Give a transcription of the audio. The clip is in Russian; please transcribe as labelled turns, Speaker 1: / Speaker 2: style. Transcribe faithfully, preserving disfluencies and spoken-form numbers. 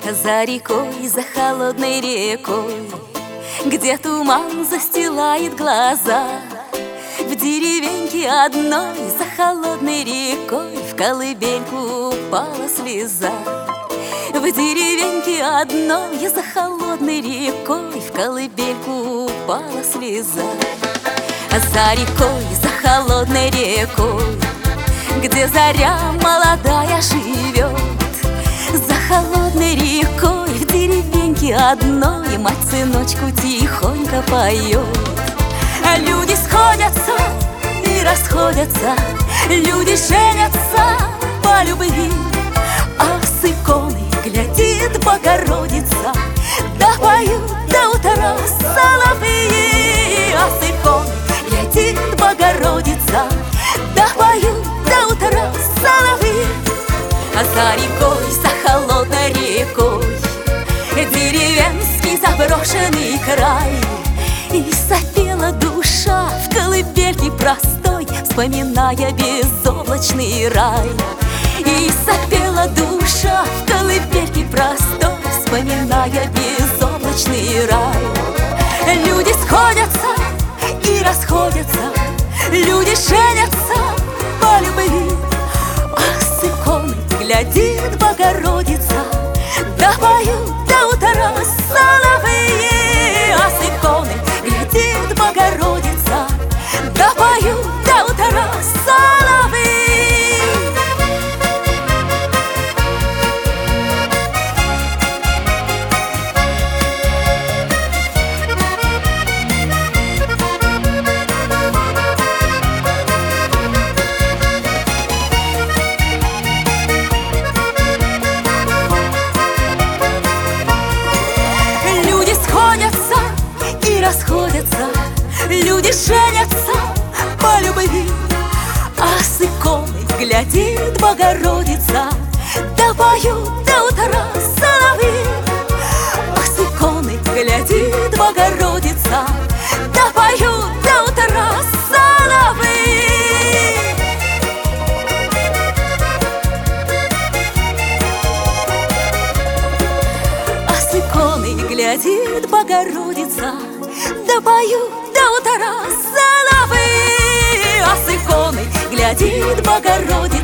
Speaker 1: За рекой, за холодной рекой, где туман застилает глаза, в деревеньке одной за холодной рекой в колыбельку упала слеза. В деревеньке одной за холодной рекой в колыбельку упала слеза. За рекой, за холодной рекой, где заря молодая живет, за холодной рекой в деревеньке одной мать сыночку тихонько поет. Люди сходятся и расходятся, люди женятся по любви, а с иконы глядит Богородица, да поют до утра соловьи. А с иконы глядит Богородица, да поют до утра соловьи. А за рекой, за холодной рекой, деревенский заброшенный край, и сопела душа в колыбельке простой, вспоминая безоблачный рай. И сопела душа в колыбельке простой, вспоминая безоблачный рай. Люди сходятся и расходятся, люди женятся по любви, а с иконы глядит Богородица, да поют до утра соловьи. А с иконы глядит Богородица, да поют до утра соловьи. Расходятся, люди женятся по любви, а с иконы глядит Богородица, да поют до утра соловьи. А с иконы глядит Богородица, да поют до утра соловьи. А с иконы глядит Богородица, да поют до утра соловьи. А с иконы глядит Богородица,